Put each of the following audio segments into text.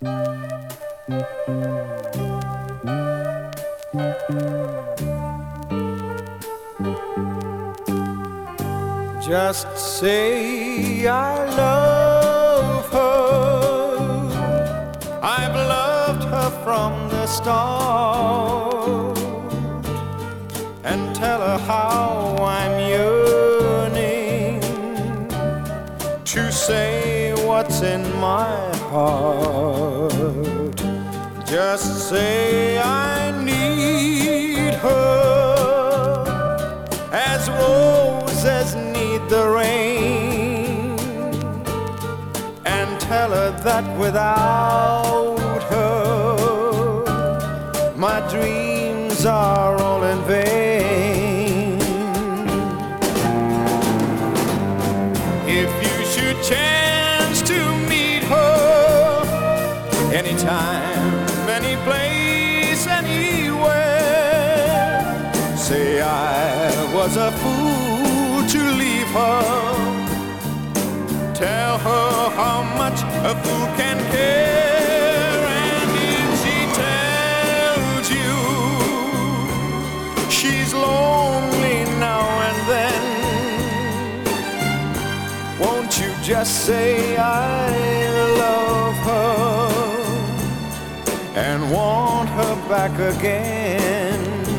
Just say I love her. I've loved her from the start, and tell her how I'm yearning to say what's in my heart. Just say I need her as roses need the rain, and tell her that without her my dreams are all in vain. If you should chance to meet her anytime, any place, anywhere, say I was a fool to leave her. Tell her how much a fool can care. And if she tells you she's lonely now and then, won't you just say I love her and want her back again?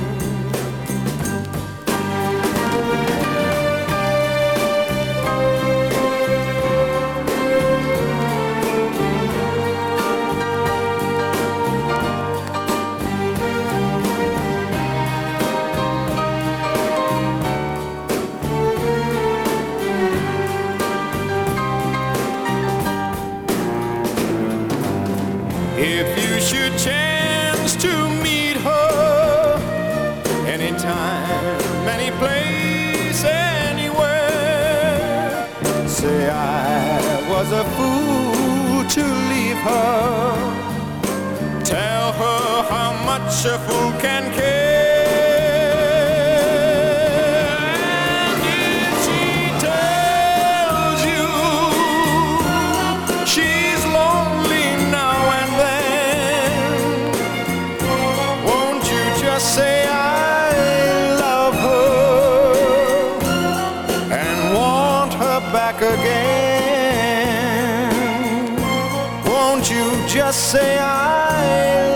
If you should chance to meet her anytime, any place, anywhere, say I was a fool to leave her. Tell her how much a fool can care. And if she tells you she's lonely now and then, won't you just say I love her and want her back again? Won't you just say I